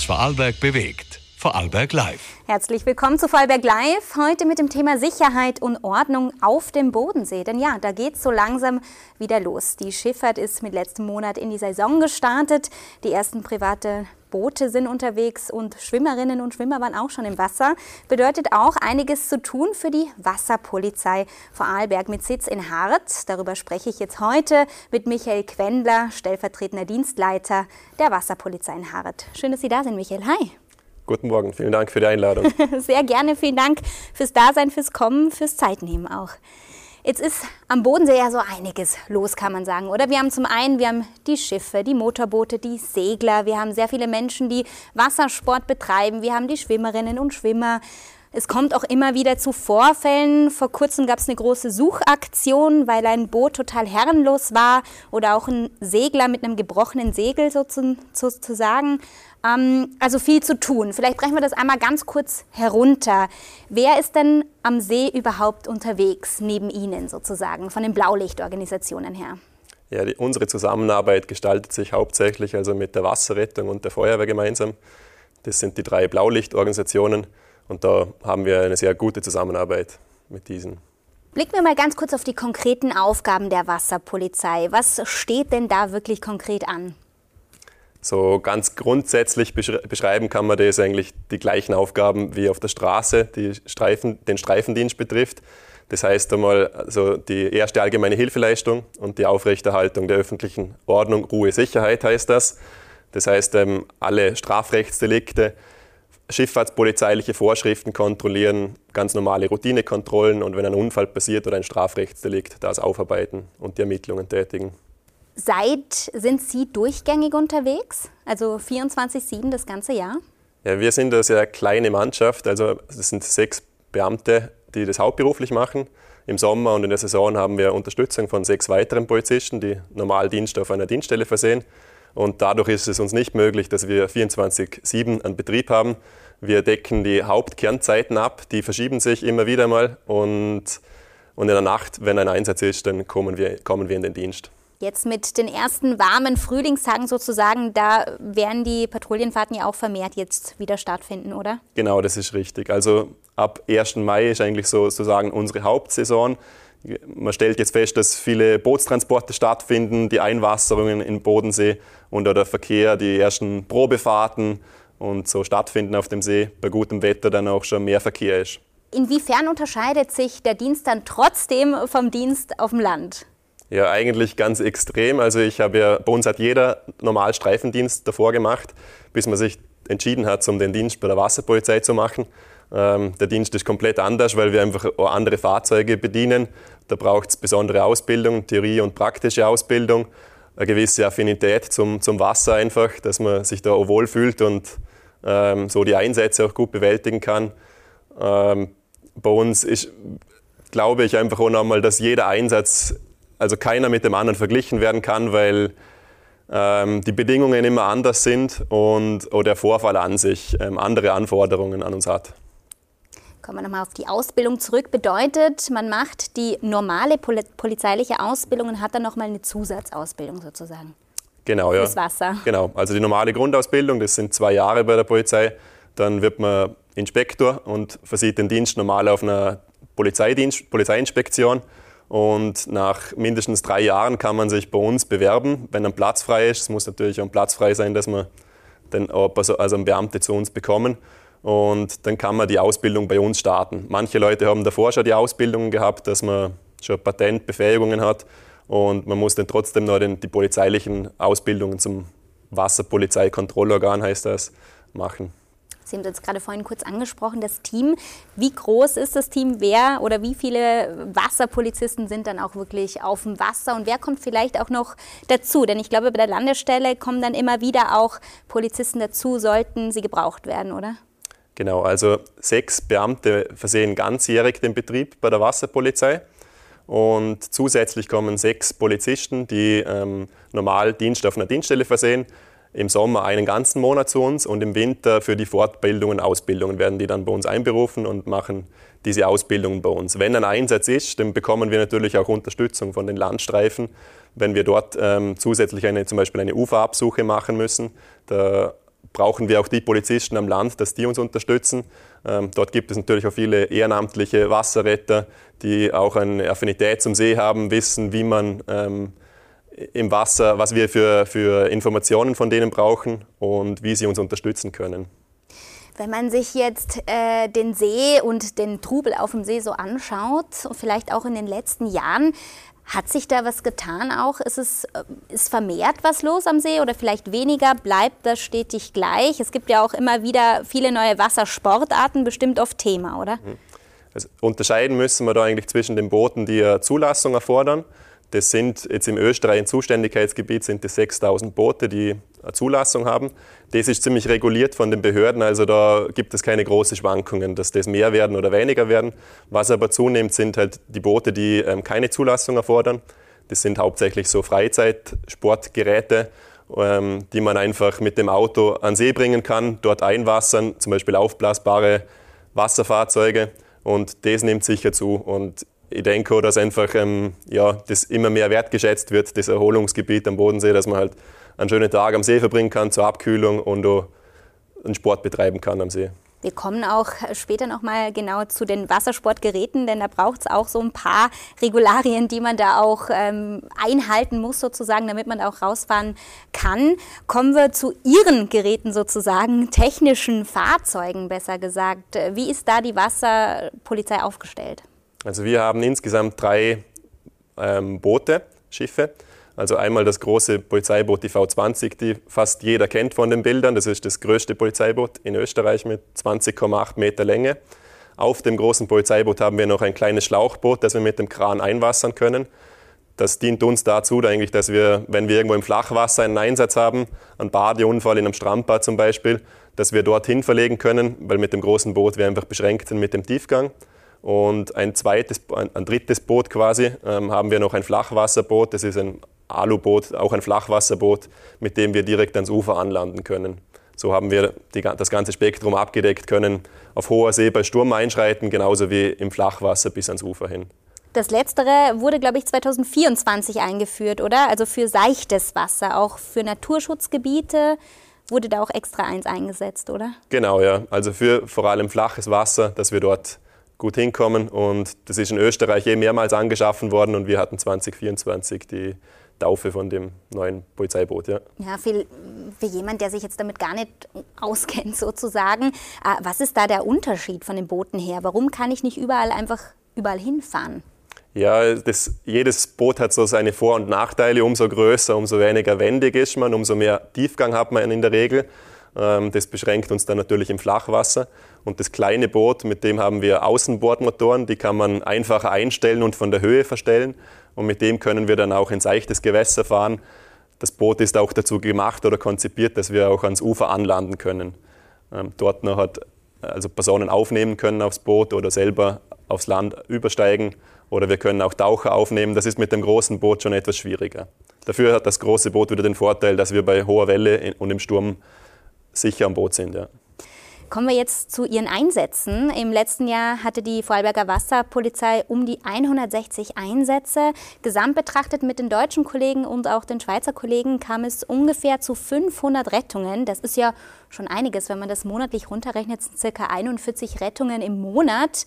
was Vorarlberg bewegt. Vorarlberg Live. Herzlich willkommen zu Vorarlberg Live. Heute mit dem Thema Sicherheit und Ordnung auf dem Bodensee. Denn ja, da geht es so langsam wieder los. Die Schifffahrt ist mit letztem Monat in die Saison gestartet. Die ersten private Boote sind unterwegs und Schwimmerinnen und Schwimmer waren auch schon im Wasser. Bedeutet auch einiges zu tun für die Wasserpolizei Vorarlberg mit Sitz in Hart. Darüber spreche ich jetzt heute mit Michael Quendler, stellvertretender Dienstleiter der Wasserpolizei in Hart. Schön, dass Sie da sind, Michael. Hi. Guten Morgen, vielen Dank für die Einladung. Sehr gerne, vielen Dank fürs Dasein, fürs Kommen, fürs Zeitnehmen auch. Jetzt ist am Bodensee ja so einiges los, kann man sagen, oder? Wir haben die Schiffe, die Motorboote, die Segler, wir haben sehr viele Menschen, die Wassersport betreiben, wir haben die Schwimmerinnen und Schwimmer. Es kommt auch immer wieder zu Vorfällen. Vor kurzem gab es eine große Suchaktion, weil ein Boot total herrenlos war oder auch ein Segler mit einem gebrochenen Segel sozusagen. Also viel zu tun. Vielleicht brechen wir das einmal ganz kurz herunter. Wer ist denn am See überhaupt unterwegs, neben Ihnen sozusagen, von den Blaulichtorganisationen her? Ja, unsere Zusammenarbeit gestaltet sich hauptsächlich also mit der Wasserrettung und der Feuerwehr gemeinsam. Das sind die 3 Blaulichtorganisationen und da haben wir eine sehr gute Zusammenarbeit mit diesen. Blicken wir mal ganz kurz auf die konkreten Aufgaben der Wasserpolizei. Was steht denn da wirklich konkret an? So ganz grundsätzlich beschreiben kann man das eigentlich die gleichen Aufgaben wie auf der Straße, die den Streifendienst betrifft. Das heißt einmal also die erste allgemeine Hilfeleistung und die Aufrechterhaltung der öffentlichen Ordnung, Ruhe, Sicherheit heißt das. Das heißt alle Strafrechtsdelikte, schifffahrtspolizeiliche Vorschriften kontrollieren, ganz normale Routinekontrollen und wenn ein Unfall passiert oder ein Strafrechtsdelikt, das aufarbeiten und die Ermittlungen tätigen. Sind Sie durchgängig unterwegs? Also 24/7 das ganze Jahr? Ja, wir sind eine sehr kleine Mannschaft, also es sind 6 Beamte, die das hauptberuflich machen. Im Sommer und in der Saison haben wir Unterstützung von 6 weiteren Polizisten, die normal Dienst auf einer Dienststelle versehen. Und dadurch ist es uns nicht möglich, dass wir 24/7 einen Betrieb haben. Wir decken die Hauptkernzeiten ab, die verschieben sich immer wieder mal. Und in der Nacht, wenn ein Einsatz ist, dann kommen wir in den Dienst. Jetzt mit den ersten warmen Frühlingstagen sozusagen, da werden die Patrouillenfahrten ja auch vermehrt jetzt wieder stattfinden, oder? Genau, das ist richtig. Also ab 1. Mai ist eigentlich sozusagen unsere Hauptsaison. Man stellt jetzt fest, dass viele Bootstransporte stattfinden, die Einwasserungen im Bodensee und der Verkehr, die ersten Probefahrten und so stattfinden auf dem See. Bei gutem Wetter dann auch schon mehr Verkehr ist. Inwiefern unterscheidet sich der Dienst dann trotzdem vom Dienst auf dem Land? Ja, eigentlich ganz extrem. Also bei uns hat jeder normal Streifendienst davor gemacht, bis man sich entschieden hat, um den Dienst bei der Wasserpolizei zu machen. Der Dienst ist komplett anders, weil wir einfach auch andere Fahrzeuge bedienen. Da braucht es besondere Ausbildung, Theorie und praktische Ausbildung, eine gewisse Affinität zum Wasser einfach, dass man sich da auch wohlfühlt und so die Einsätze auch gut bewältigen kann. Bei uns glaube ich einfach auch nochmal, dass jeder Einsatz, also keiner mit dem anderen verglichen werden kann, weil die Bedingungen immer anders sind und auch der Vorfall an sich andere Anforderungen an uns hat. Kommen wir nochmal auf die Ausbildung zurück. Bedeutet, man macht die normale polizeiliche Ausbildung und hat dann nochmal eine Zusatzausbildung sozusagen. Genau, ja. Fürs Wasser. Genau, also die normale Grundausbildung, das sind 2 Jahre bei der Polizei. Dann wird man Inspektor und versieht den Dienst normal auf einer Polizeiinspektion. Und nach mindestens 3 Jahren kann man sich bei uns bewerben, wenn ein Platz frei ist. Es muss natürlich auch ein Platz frei sein, dass wir dann also einen Beamte zu uns bekommen. Und dann kann man die Ausbildung bei uns starten. Manche Leute haben davor schon die Ausbildung gehabt, dass man schon Patentbefähigungen hat. Und man muss dann trotzdem noch die polizeilichen Ausbildungen zum Wasserpolizeikontrollorgan, heißt das, machen. Sie haben jetzt gerade vorhin kurz angesprochen, das Team. Wie groß ist das Team? Wer oder wie viele Wasserpolizisten sind dann auch wirklich auf dem Wasser? Und wer kommt vielleicht auch noch dazu? Denn ich glaube, bei der Landesstelle kommen dann immer wieder auch Polizisten dazu, sollten sie gebraucht werden, oder? Genau, also 6 Beamte versehen ganzjährig den Betrieb bei der Wasserpolizei. Und zusätzlich kommen 6 Polizisten, die normal Dienst auf einer Dienststelle versehen. Im Sommer einen ganzen Monat zu uns und im Winter für die Fortbildungen, Ausbildungen werden die dann bei uns einberufen und machen diese Ausbildungen bei uns. Wenn ein Einsatz ist, dann bekommen wir natürlich auch Unterstützung von den Landstreifen. Wenn wir dort zusätzlich zum Beispiel eine Uferabsuche machen müssen, da brauchen wir auch die Polizisten am Land, dass die uns unterstützen. Dort gibt es natürlich auch viele ehrenamtliche Wasserretter, die auch eine Affinität zum See haben, wissen, wie man im Wasser, was wir für Informationen von denen brauchen und wie sie uns unterstützen können. Wenn man sich jetzt den See und den Trubel auf dem See so anschaut, vielleicht auch in den letzten Jahren, hat sich da was getan auch? Ist vermehrt was los am See oder vielleicht weniger? Bleibt das stetig gleich? Es gibt ja auch immer wieder viele neue Wassersportarten, bestimmt oft Thema, oder? Also unterscheiden müssen wir da eigentlich zwischen den Booten, die eine Zulassung erfordern. Das sind jetzt im Österreich im Zuständigkeitsgebiet sind das 6.000 Boote, die eine Zulassung haben. Das ist ziemlich reguliert von den Behörden, also da gibt es keine großen Schwankungen, dass das mehr werden oder weniger werden. Was aber zunimmt, sind halt die Boote, die keine Zulassung erfordern. Das sind hauptsächlich so Freizeitsportgeräte, die man einfach mit dem Auto an See bringen kann, dort einwassern, zum Beispiel aufblasbare Wasserfahrzeuge, und das nimmt sicher zu. Und ich denke auch, dass einfach das immer mehr wertgeschätzt wird, das Erholungsgebiet am Bodensee, dass man halt einen schönen Tag am See verbringen kann zur Abkühlung und auch einen Sport betreiben kann am See. Wir kommen auch später nochmal genau zu den Wassersportgeräten, denn da braucht es auch so ein paar Regularien, die man da auch einhalten muss sozusagen, damit man da auch rausfahren kann. Kommen wir zu Ihren Geräten sozusagen, technischen Fahrzeugen besser gesagt. Wie ist da die Wasserpolizei aufgestellt? Also wir haben insgesamt 3 Boote, Schiffe. Also einmal das große Polizeiboot, die V20, die fast jeder kennt von den Bildern. Das ist das größte Polizeiboot in Österreich mit 20,8 Meter Länge. Auf dem großen Polizeiboot haben wir noch ein kleines Schlauchboot, das wir mit dem Kran einwassern können. Das dient uns dazu, eigentlich, dass wir, wenn wir irgendwo im Flachwasser einen Einsatz haben, einen Badeunfall in einem Strandbad zum Beispiel, dass wir dorthin verlegen können, weil mit dem großen Boot wir einfach beschränkt sind mit dem Tiefgang. Und ein drittes Boot quasi haben wir noch ein Flachwasserboot. Das ist ein Aluboot, auch ein Flachwasserboot, mit dem wir direkt ans Ufer anlanden können. So haben wir das ganze Spektrum abgedeckt, können auf hoher See bei Sturm einschreiten, genauso wie im Flachwasser bis ans Ufer hin. Das Letztere wurde, glaube ich, 2024 eingeführt, oder? Also für seichtes Wasser, auch für Naturschutzgebiete wurde da auch extra eins eingesetzt, oder? Genau, ja. Also für vor allem flaches Wasser, dass wir dort gut hinkommen. Und das ist in Österreich mehrmals angeschaffen worden und wir hatten 2024 die Taufe von dem neuen Polizeiboot. Ja, ja für jemand, der sich jetzt damit gar nicht auskennt sozusagen, was ist da der Unterschied von den Booten her? Warum kann ich nicht überall hinfahren? Ja, jedes Boot hat so seine Vor- und Nachteile. Umso größer, umso weniger wendig ist man, umso mehr Tiefgang hat man in der Regel. Das beschränkt uns dann natürlich im Flachwasser. Und das kleine Boot, mit dem haben wir Außenbordmotoren, die kann man einfacher einstellen und von der Höhe verstellen. Und mit dem können wir dann auch in seichtes Gewässer fahren. Das Boot ist auch dazu gemacht oder konzipiert, dass wir auch ans Ufer anlanden können. Dort noch also Personen aufnehmen können aufs Boot oder selber aufs Land übersteigen. Oder wir können auch Taucher aufnehmen. Das ist mit dem großen Boot schon etwas schwieriger. Dafür hat das große Boot wieder den Vorteil, dass wir bei hoher Welle und im Sturm sicher am Boot sind. Ja. Kommen wir jetzt zu Ihren Einsätzen. Im letzten Jahr hatte die Vorarlberger Wasserpolizei um die 160 Einsätze. Gesamt betrachtet mit den deutschen Kollegen und auch den Schweizer Kollegen kam es ungefähr zu 500 Rettungen. Das ist ja schon einiges, wenn man das monatlich runterrechnet, sind ca. 41 Rettungen im Monat.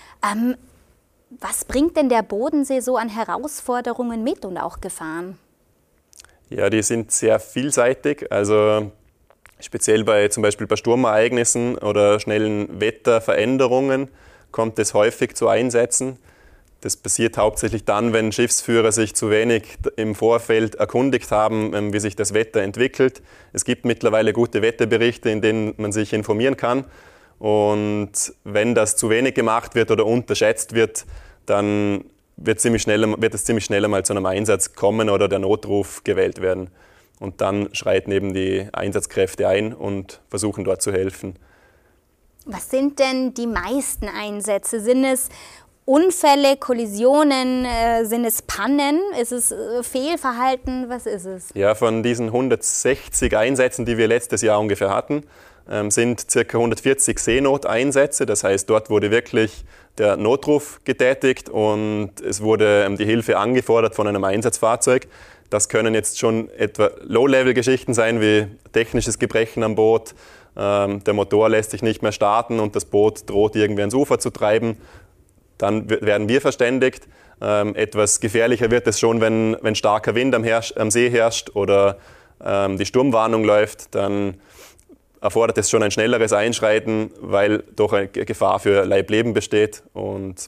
Was bringt denn der Bodensee so an Herausforderungen mit und auch Gefahren? Ja, die sind sehr vielseitig. Also speziell zum Beispiel bei Sturmereignissen oder schnellen Wetterveränderungen kommt es häufig zu Einsätzen. Das passiert hauptsächlich dann, wenn Schiffsführer sich zu wenig im Vorfeld erkundigt haben, wie sich das Wetter entwickelt. Es gibt mittlerweile gute Wetterberichte, in denen man sich informieren kann. Und wenn das zu wenig gemacht wird oder unterschätzt wird, dann wird es ziemlich schnell mal zu einem Einsatz kommen oder der Notruf gewählt werden. Und dann schreiten eben die Einsatzkräfte ein und versuchen dort zu helfen. Was sind denn die meisten Einsätze? Sind es Unfälle, Kollisionen, sind es Pannen? Ist es Fehlverhalten? Was ist es? Ja, von diesen 160 Einsätzen, die wir letztes Jahr ungefähr hatten, sind ca. 140 Seenoteinsätze. Das heißt, dort wurde wirklich der Notruf getätigt und es wurde die Hilfe angefordert von einem Einsatzfahrzeug. Das können jetzt schon etwa Low-Level-Geschichten sein, wie technisches Gebrechen am Boot, der Motor lässt sich nicht mehr starten und das Boot droht irgendwie ans Ufer zu treiben. Dann werden wir verständigt. Etwas gefährlicher wird es schon, wenn starker Wind am See herrscht oder die Sturmwarnung läuft. Dann erfordert es schon ein schnelleres Einschreiten, weil doch eine Gefahr für Leibleben besteht und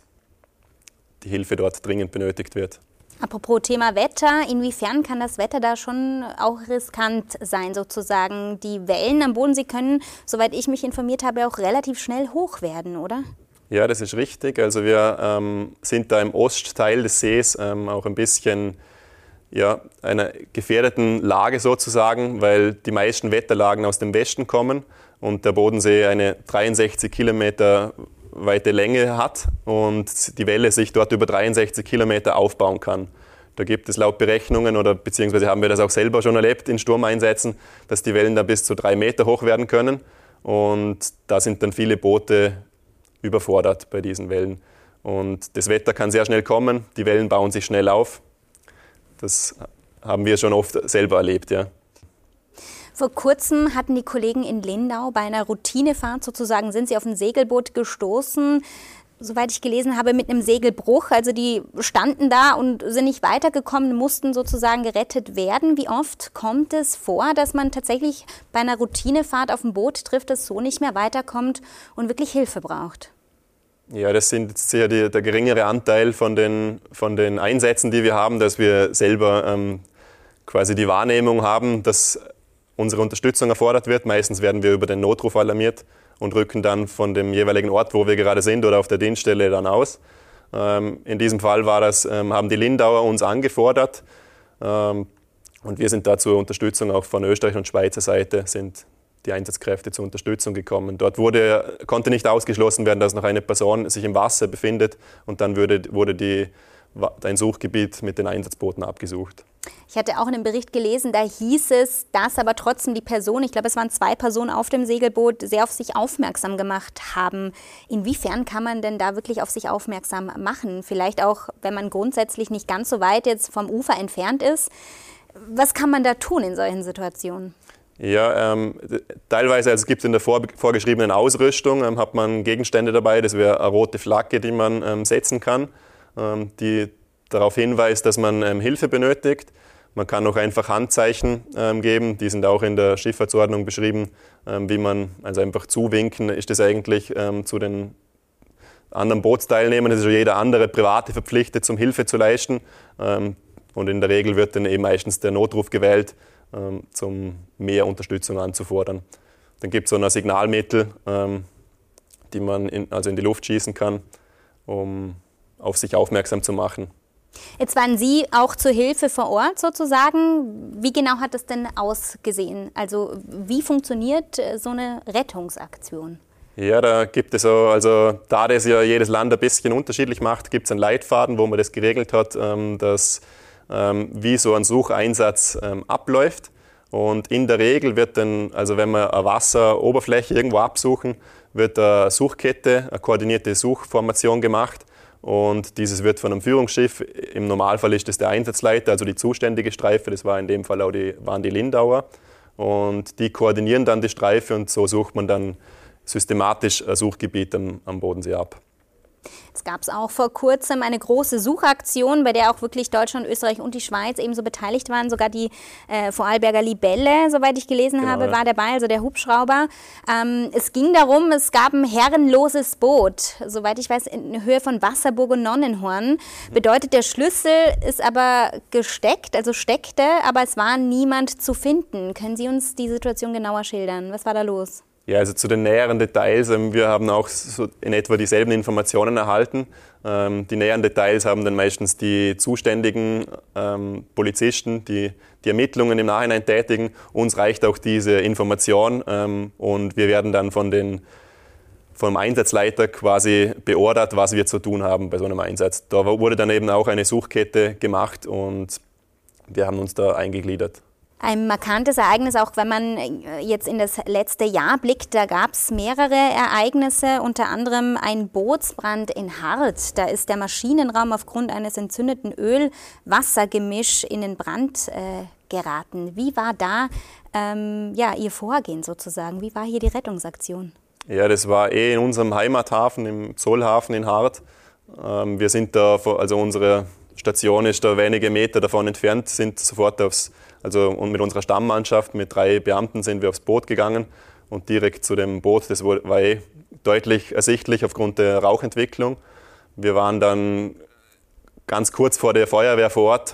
die Hilfe dort dringend benötigt wird. Apropos Thema Wetter, inwiefern kann das Wetter da schon auch riskant sein sozusagen? Die Wellen am Bodensee können, soweit ich mich informiert habe, auch relativ schnell hoch werden, oder? Ja, das ist richtig. Also wir sind da im Ostteil des Sees auch ein bisschen einer gefährdeten Lage sozusagen, weil die meisten Wetterlagen aus dem Westen kommen und der Bodensee eine 63 Kilometer weite Länge hat und die Welle sich dort über 63 Kilometer aufbauen kann. Da gibt es laut Berechnungen oder beziehungsweise haben wir das auch selber schon erlebt in Sturmeinsätzen, dass die Wellen da bis zu 3 Meter hoch werden können und da sind dann viele Boote überfordert bei diesen Wellen. Und das Wetter kann sehr schnell kommen, die Wellen bauen sich schnell auf. Das haben wir schon oft selber erlebt, ja. Vor kurzem hatten die Kollegen in Lindau bei einer Routinefahrt sozusagen, sind sie auf ein Segelboot gestoßen, soweit ich gelesen habe, mit einem Segelbruch. Also die standen da und sind nicht weitergekommen, mussten sozusagen gerettet werden. Wie oft kommt es vor, dass man tatsächlich bei einer Routinefahrt auf ein Boot trifft, das so nicht mehr weiterkommt und wirklich Hilfe braucht? Ja, das sind jetzt sicher der geringere Anteil von den Einsätzen, die wir haben, dass wir selber quasi die Wahrnehmung haben, dass unsere Unterstützung erfordert wird. Meistens werden wir über den Notruf alarmiert und rücken dann von dem jeweiligen Ort, wo wir gerade sind oder auf der Dienststelle dann aus. In diesem Fall haben die Lindauer uns angefordert und wir sind da zur Unterstützung auch von Österreich und Schweizer Seite sind die Einsatzkräfte zur Unterstützung gekommen. Dort konnte nicht ausgeschlossen werden, dass noch eine Person sich im Wasser befindet und dann wurde ein Suchgebiet mit den Einsatzbooten abgesucht. Ich hatte auch in einem Bericht gelesen, da hieß es, dass aber trotzdem die Person, ich glaube es waren 2 Personen auf dem Segelboot, sehr auf sich aufmerksam gemacht haben. Inwiefern kann man denn da wirklich auf sich aufmerksam machen? Vielleicht auch, wenn man grundsätzlich nicht ganz so weit jetzt vom Ufer entfernt ist. Was kann man da tun in solchen Situationen? Ja, teilweise gibt es in der vorgeschriebenen Ausrüstung, hat man Gegenstände dabei, das wäre eine rote Flagge, die man setzen kann, die darauf hinweist, dass man Hilfe benötigt. Man kann auch einfach Handzeichen geben, die sind auch in der Schifffahrtsordnung beschrieben, wie man, also einfach zuwinken, ist das eigentlich zu den anderen Bootsteilnehmern, das ist jeder andere Private verpflichtet, zum Hilfe zu leisten. Und in der Regel wird dann eben meistens der Notruf gewählt, um mehr Unterstützung anzufordern. Dann gibt es so ein Signalmittel, die man in die Luft schießen kann, um auf sich aufmerksam zu machen. Jetzt waren Sie auch zur Hilfe vor Ort sozusagen. Wie genau hat das denn ausgesehen? Also wie funktioniert so eine Rettungsaktion? Ja, da gibt es da das ja jedes Land ein bisschen unterschiedlich macht, gibt es einen Leitfaden, wo man das geregelt hat, wie so ein Sucheinsatz abläuft. Und in der Regel wird dann, also wenn wir eine Wasseroberfläche irgendwo absuchen, wird eine Suchkette, eine koordinierte Suchformation gemacht. Und dieses wird von einem Führungsschiff, im Normalfall ist das der Einsatzleiter, also die zuständige Streife, das war in dem Fall waren die Lindauer. Und die koordinieren dann die Streife und so sucht man dann systematisch ein Suchgebiet am Bodensee ab. Es gab auch vor kurzem eine große Suchaktion, bei der auch wirklich Deutschland, Österreich und die Schweiz ebenso beteiligt waren. Sogar die Vorarlberger Libelle, soweit ich gelesen habe, war dabei, also der Hubschrauber. Es ging darum, es gab ein herrenloses Boot, soweit ich weiß, in Höhe von Wasserburg und Nonnenhorn. Bedeutet, der Schlüssel ist aber gesteckt, also steckte, aber es war niemand zu finden. Können Sie uns die Situation genauer schildern? Was war da los? Ja, also zu den näheren Details, wir haben auch so in etwa dieselben Informationen erhalten. Die näheren Details haben dann meistens die zuständigen Polizisten, die Ermittlungen im Nachhinein tätigen. Uns reicht auch diese Information und wir werden dann vom Einsatzleiter quasi beordert, was wir zu tun haben bei so einem Einsatz. Da wurde dann eben auch eine Suchkette gemacht und wir haben uns da eingegliedert. Ein markantes Ereignis, auch wenn man jetzt in das letzte Jahr blickt, da gab es mehrere Ereignisse, unter anderem ein Bootsbrand in Hart. Da ist der Maschinenraum aufgrund eines entzündeten Öl-Wasser-Gemisch in den Brand geraten. Wie war da Ihr Vorgehen sozusagen? Wie war hier die Rettungsaktion? Ja, das war in unserem Heimathafen, im Zollhafen in Hart. Wir sind da, also unsere Station ist da wenige Meter davon entfernt, sind sofort und mit unserer Stammmannschaft, mit 3 Beamten sind wir aufs Boot gegangen und direkt zu dem Boot, das war deutlich ersichtlich aufgrund der Rauchentwicklung. Wir waren dann ganz kurz vor der Feuerwehr vor Ort,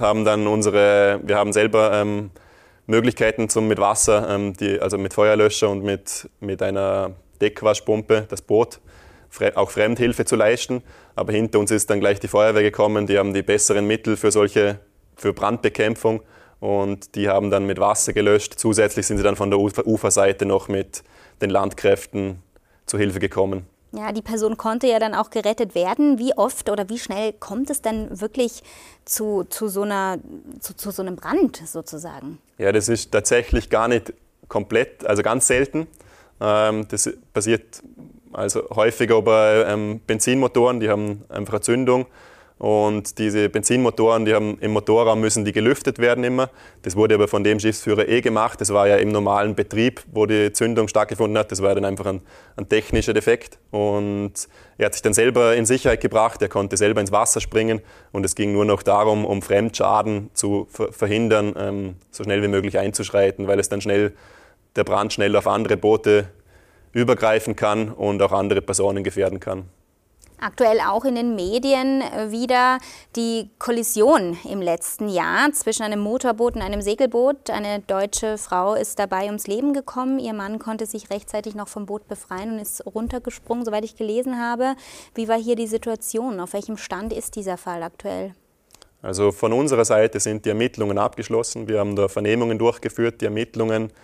wir haben selber Möglichkeiten mit Wasser, also mit Feuerlöscher und mit einer Deckwaschpumpe das Boot auch Fremdhilfe zu leisten. Aber hinter uns ist dann gleich die Feuerwehr gekommen, die haben die besseren Mittel für Brandbekämpfung und die haben dann mit Wasser gelöscht. Zusätzlich sind sie dann von der Uferseite noch mit den Landkräften zu Hilfe gekommen. Ja, die Person konnte ja dann auch gerettet werden. Wie oft oder wie schnell kommt es denn wirklich zu so einem Brand sozusagen? Ja, das ist tatsächlich gar nicht komplett, also ganz selten. Das passiert also häufiger bei Benzinmotoren, die haben einfach eine Zündung. Und diese Benzinmotoren, im Motorraum müssen die gelüftet werden immer. Das wurde aber von dem Schiffsführer gemacht. Das war ja im normalen Betrieb, wo die Zündung stattgefunden hat. Das war ja dann einfach ein technischer Defekt. Und er hat sich dann selber in Sicherheit gebracht. Er konnte selber ins Wasser springen. Und es ging nur noch darum, um Fremdschaden zu verhindern, so schnell wie möglich einzuschreiten, weil der Brand schnell auf andere Boote übergreifen kann und auch andere Personen gefährden kann. Aktuell auch in den Medien wieder die Kollision im letzten Jahr zwischen einem Motorboot und einem Segelboot. Eine deutsche Frau ist dabei ums Leben gekommen. Ihr Mann konnte sich rechtzeitig noch vom Boot befreien und ist runtergesprungen, soweit ich gelesen habe. Wie war hier die Situation? Auf welchem Stand ist dieser Fall aktuell? Also von unserer Seite sind die Ermittlungen abgeschlossen. Wir haben da Vernehmungen durchgeführt, die Ermittlungen,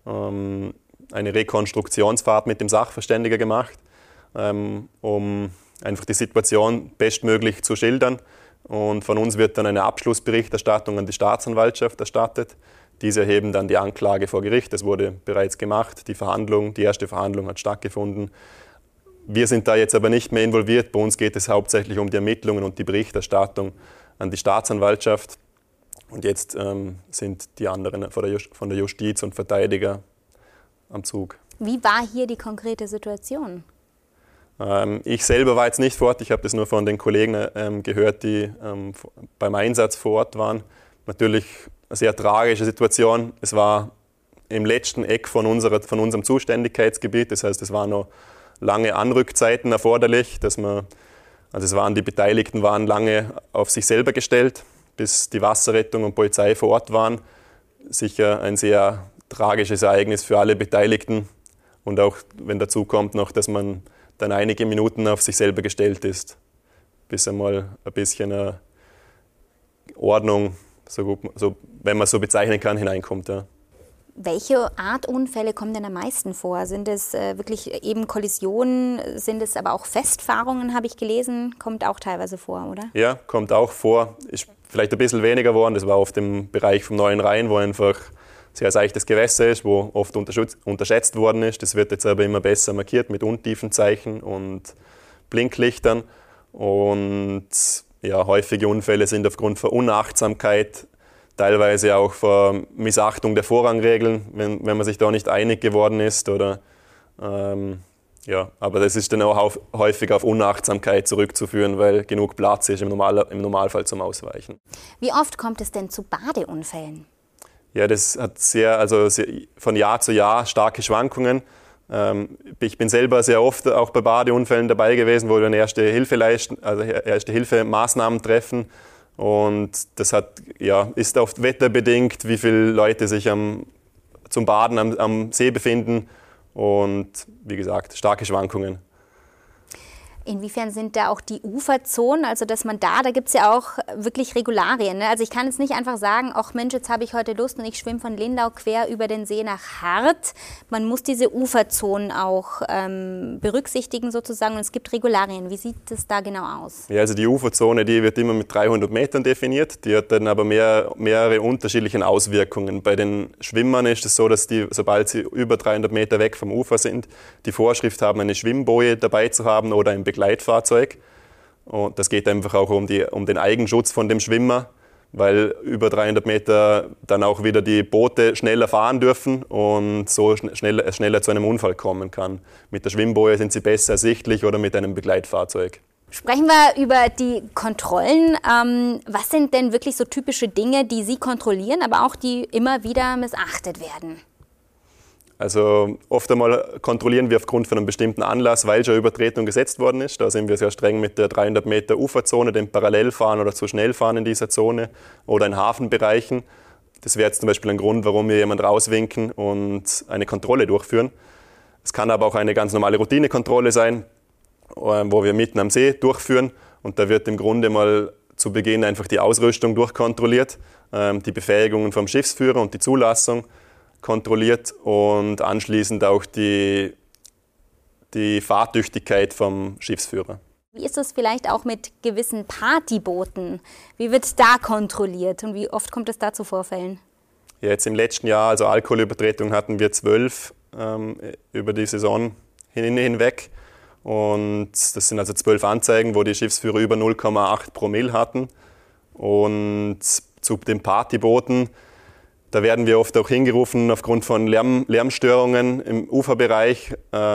eine Rekonstruktionsfahrt mit dem Sachverständiger gemacht, um einfach die Situation bestmöglich zu schildern. Und von uns wird dann eine Abschlussberichterstattung an die Staatsanwaltschaft erstattet. Diese erheben dann die Anklage vor Gericht. Das wurde bereits gemacht. Die erste Verhandlung hat stattgefunden. Wir sind da jetzt aber nicht mehr involviert. Bei uns geht es hauptsächlich um die Ermittlungen und die Berichterstattung an die Staatsanwaltschaft. Und jetzt sind die anderen von der Justiz und Verteidiger am Zug. Wie war hier die konkrete Situation? Ich selber war jetzt nicht vor Ort, ich habe das nur von den Kollegen gehört, die beim Einsatz vor Ort waren. Natürlich eine sehr tragische Situation. Es war im letzten Eck von unserem Zuständigkeitsgebiet, das heißt, es waren noch lange Anrückzeiten erforderlich. Die Beteiligten waren lange auf sich selber gestellt, bis die Wasserrettung und Polizei vor Ort waren. Sicher ein sehr tragisches Ereignis für alle Beteiligten und auch wenn dazu kommt noch, dass man dann einige Minuten auf sich selber gestellt ist, bis einmal ein bisschen Ordnung, wenn man so bezeichnen kann, hineinkommt. Ja. Welche Art Unfälle kommen denn am meisten vor? Sind es wirklich eben Kollisionen, sind es aber auch Festfahrungen, habe ich gelesen, kommt auch teilweise vor, oder? Ja, kommt auch vor, ist vielleicht ein bisschen weniger geworden, das war oft im Bereich vom Neuen Rhein, wo einfach sehr seichtes Gewässer ist, wo oft unterschätzt worden ist. Das wird jetzt aber immer besser markiert mit Untiefenzeichen und Blinklichtern. Und ja, häufige Unfälle sind aufgrund von Unachtsamkeit, teilweise auch von Missachtung der Vorrangregeln, wenn man sich da nicht einig geworden ist. Aber das ist dann auch häufig auf Unachtsamkeit zurückzuführen, weil genug Platz ist im Normalfall zum Ausweichen. Wie oft kommt es denn zu Badeunfällen? Ja, das hat von Jahr zu Jahr starke Schwankungen. Ich bin selber sehr oft auch bei Badeunfällen dabei gewesen, wo wir dann Erste-Hilfe-Maßnahmen treffen. Und das ist oft wetterbedingt, wie viele Leute sich zum Baden am See befinden. Und wie gesagt, starke Schwankungen. Inwiefern sind da auch die Uferzonen, also dass man da gibt es ja auch wirklich Regularien, ne? Also ich kann jetzt nicht einfach sagen, ach Mensch, jetzt habe ich heute Lust und ich schwimme von Lindau quer über den See nach Hart. Man muss diese Uferzonen auch berücksichtigen sozusagen und es gibt Regularien. Wie sieht das da genau aus? Ja, also die Uferzone, die wird immer mit 300 Metern definiert, die hat dann aber mehrere unterschiedliche Auswirkungen. Bei den Schwimmern ist es so, dass die, sobald sie über 300 Meter weg vom Ufer sind, die Vorschrift haben, eine Schwimmboje dabei zu haben oder ein Begleitfahrzeug. Und das geht einfach auch um den Eigenschutz von dem Schwimmer, weil über 300 Meter dann auch wieder die Boote schneller fahren dürfen und so schneller zu einem Unfall kommen kann. Mit der Schwimmboje sind sie besser ersichtlich oder mit einem Begleitfahrzeug. Sprechen wir über die Kontrollen. Was sind denn wirklich so typische Dinge, die Sie kontrollieren, aber auch die immer wieder missachtet werden? Also oft einmal kontrollieren wir aufgrund von einem bestimmten Anlass, weil schon Übertretung gesetzt worden ist. Da sind wir sehr streng mit der 300 Meter Uferzone, dem Parallelfahren oder zu schnell fahren in dieser Zone oder in Hafenbereichen. Das wäre jetzt zum Beispiel ein Grund, warum wir jemanden rauswinken und eine Kontrolle durchführen. Es kann aber auch eine ganz normale Routinekontrolle sein, wo wir mitten am See durchführen und da wird im Grunde mal zu Beginn einfach die Ausrüstung durchkontrolliert, die Befähigungen vom Schiffsführer und die Zulassung kontrolliert und anschließend auch die Fahrtüchtigkeit vom Schiffsführer. Wie ist es vielleicht auch mit gewissen Partybooten? Wie wird da kontrolliert und wie oft kommt es da zu Vorfällen? Ja, jetzt im letzten Jahr, also Alkoholübertretungen hatten wir 12 über die Saison hinweg. Und das sind also 12 Anzeigen, wo die Schiffsführer über 0,8 Promille hatten. Und zu den Partybooten, da werden wir oft auch hingerufen aufgrund von Lärmstörungen im Uferbereich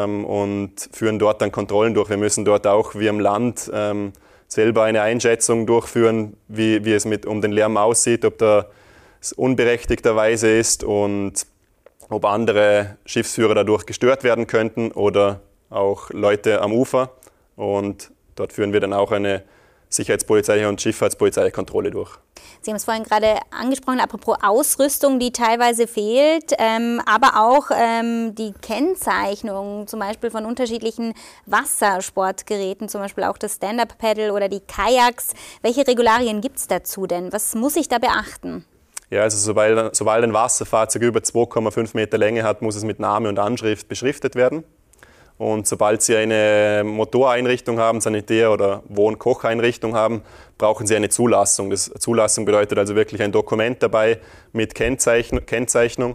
und führen dort dann Kontrollen durch. Wir müssen dort auch wie am Land selber eine Einschätzung durchführen, wie es um den Lärm aussieht, ob das unberechtigterweise ist und ob andere Schiffsführer dadurch gestört werden könnten oder auch Leute am Ufer. Und dort führen wir dann auch eine sicherheitspolizeiliche und schifffahrtspolizeiliche Kontrolle durch. Sie haben es vorhin gerade angesprochen, apropos Ausrüstung, die teilweise fehlt, aber auch die Kennzeichnung zum Beispiel von unterschiedlichen Wassersportgeräten, zum Beispiel auch das Stand-Up-Paddle oder die Kajaks. Welche Regularien gibt es dazu denn? Was muss ich da beachten? Ja, also sobald ein Wasserfahrzeug über 2,5 Meter Länge hat, muss es mit Name und Anschrift beschriftet werden. Und sobald Sie eine Motoreinrichtung haben, Sanitär- oder Wohn-Kocheinrichtung haben, brauchen Sie eine Zulassung. Zulassung bedeutet also wirklich ein Dokument dabei mit Kennzeichnung.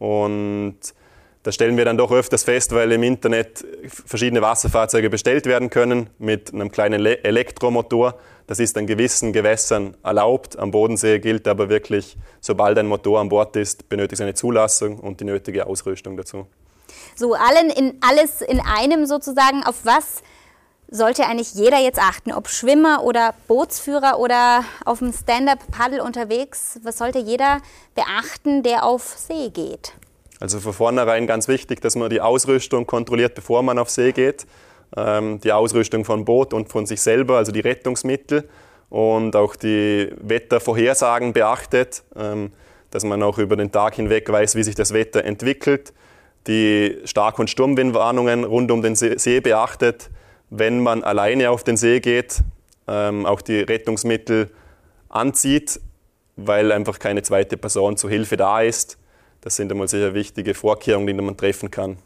Und das stellen wir dann doch öfters fest, weil im Internet verschiedene Wasserfahrzeuge bestellt werden können mit einem kleinen Elektromotor. Das ist an gewissen Gewässern erlaubt. Am Bodensee gilt aber wirklich, sobald ein Motor an Bord ist, benötigt es eine Zulassung und die nötige Ausrüstung dazu. So alles in einem sozusagen. Auf was sollte eigentlich jeder jetzt achten? Ob Schwimmer oder Bootsführer oder auf dem Stand-Up-Paddle unterwegs? Was sollte jeder beachten, der auf See geht? Also von vornherein ganz wichtig, dass man die Ausrüstung kontrolliert, bevor man auf See geht. Die Ausrüstung vom Boot und von sich selber, also die Rettungsmittel und auch die Wettervorhersagen beachtet, dass man auch über den Tag hinweg weiß, wie sich das Wetter entwickelt. Die Stark- und Sturmwindwarnungen rund um den See beachtet. Wenn man alleine auf den See geht, auch die Rettungsmittel anzieht, weil einfach keine zweite Person zur Hilfe da ist. Das sind einmal sehr wichtige Vorkehrungen, die man treffen kann.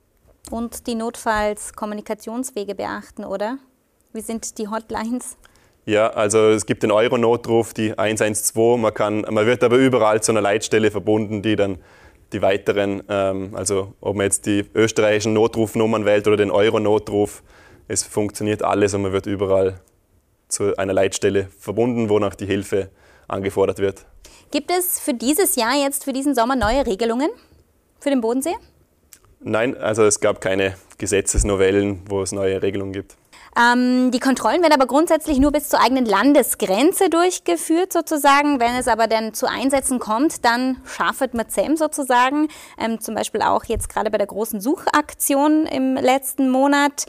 Und die notfalls Kommunikationswege beachten, oder? Wie sind die Hotlines? Ja, also es gibt den Euro-Notruf, die 112. Man wird aber überall zu einer Leitstelle verbunden, die dann die weiteren, also ob man jetzt die österreichischen Notrufnummern wählt oder den Euro-Notruf, es funktioniert alles und man wird überall zu einer Leitstelle verbunden, wonach die Hilfe angefordert wird. Gibt es für dieses Jahr jetzt, für diesen Sommer neue Regelungen für den Bodensee? Nein, also es gab keine Gesetzesnovellen, wo es neue Regelungen gibt. Die Kontrollen werden aber grundsätzlich nur bis zur eigenen Landesgrenze durchgeführt sozusagen. Wenn es aber dann zu Einsätzen kommt, dann schafft man zusammen sozusagen. Zum Beispiel auch jetzt gerade bei der großen Suchaktion im letzten Monat.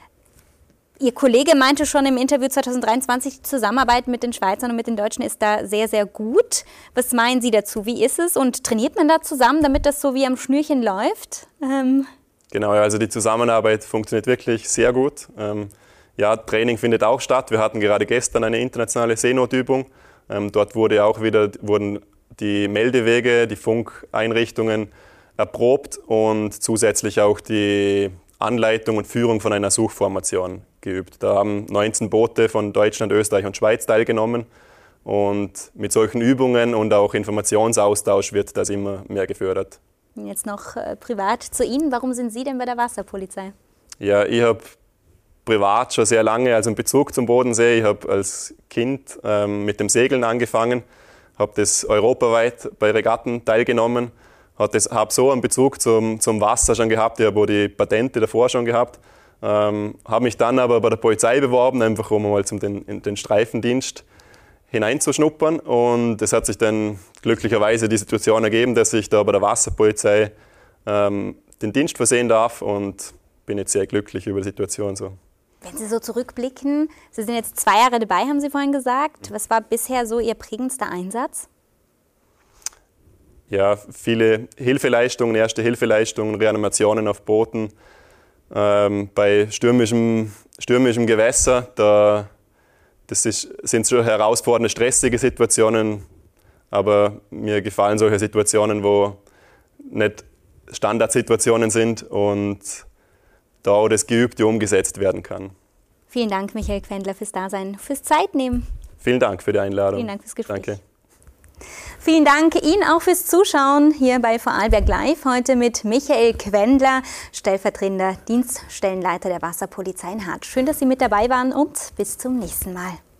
Ihr Kollege meinte schon im Interview 2023, die Zusammenarbeit mit den Schweizern und mit den Deutschen ist da sehr, sehr gut. Was meinen Sie dazu? Wie ist es? Und trainiert man da zusammen, damit das so wie am Schnürchen läuft? Genau, also die Zusammenarbeit funktioniert wirklich sehr gut. Ja, Training findet auch statt. Wir hatten gerade gestern eine internationale Seenotübung. Dort wurden die Meldewege, die Funkeinrichtungen erprobt und zusätzlich auch die Anleitung und Führung von einer Suchformation geübt. Da haben 19 Boote von Deutschland, Österreich und Schweiz teilgenommen. Und mit solchen Übungen und auch Informationsaustausch wird das immer mehr gefördert. Jetzt noch privat zu Ihnen. Warum sind Sie denn bei der Wasserpolizei? Ja, ich habe privat schon sehr lange einen Bezug zum Bodensee. Ich habe als Kind mit dem Segeln angefangen, habe das europaweit bei Regatten teilgenommen, habe so einen Bezug zum Wasser schon gehabt. Ich habe auch die Patente davor schon gehabt. Habe mich dann aber bei der Polizei beworben, einfach um mal in den Streifendienst hineinzuschnuppern. Und es hat sich dann glücklicherweise die Situation ergeben, dass ich da bei der Wasserpolizei den Dienst versehen darf und bin jetzt sehr glücklich über die Situation so. Wenn Sie so zurückblicken, Sie sind jetzt 2 Jahre dabei, haben Sie vorhin gesagt. Was war bisher so Ihr prägendster Einsatz? Ja, viele Hilfeleistungen, Erste-Hilfeleistungen, Reanimationen auf Booten. Bei stürmischem Gewässer, sind schon herausfordernde, stressige Situationen, aber mir gefallen solche Situationen, wo nicht Standardsituationen sind und da auch das Geübte umgesetzt werden kann. Vielen Dank, Michael Quendler, fürs Dasein, fürs Zeitnehmen. Vielen Dank für die Einladung. Vielen Dank fürs Gespräch. Danke. Vielen Dank Ihnen auch fürs Zuschauen hier bei Vorarlberg Live. Heute mit Michael Quendler, stellvertretender Dienststellenleiter der Wasserpolizei in Hart. Schön, dass Sie mit dabei waren und bis zum nächsten Mal.